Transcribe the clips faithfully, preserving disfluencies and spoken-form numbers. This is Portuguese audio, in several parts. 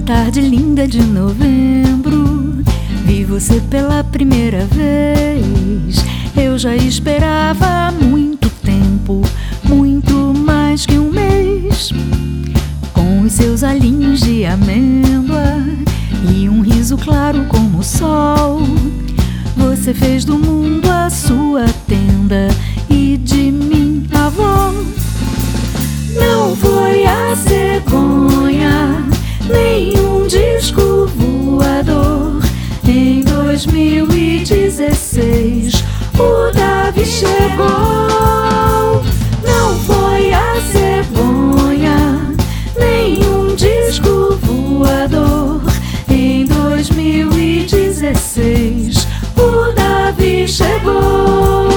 tarde linda de novembro, vi você pela primeira vez. Eu já esperava há muito tempo, muito mais que um mês. Com os seus olhinhos de amêndoa e um riso claro como o sol, você fez do mundo a sua tenda e de mim avó. Não foi a cegonha, nem um disco voador. Em dois mil e dezesseis o Davi chegou. Não foi a cegonha, nem um disco voador. Em dois mil e dezesseis o Davi chegou.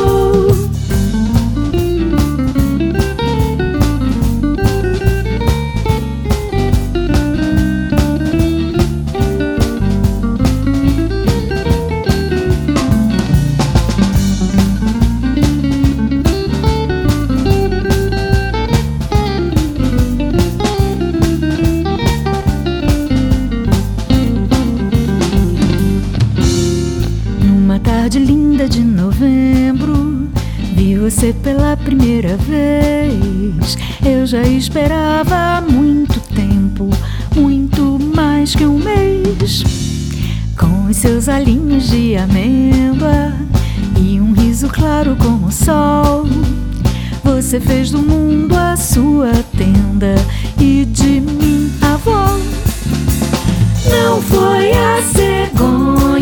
Tarde linda de novembro, vi você pela primeira vez. Eu já esperava há muito tempo, muito mais que um mês. Com os seus olhinhos de amêndoa e um riso claro como o sol, você fez do mundo a sua tenda e de mim avó. Não foi a cegonha,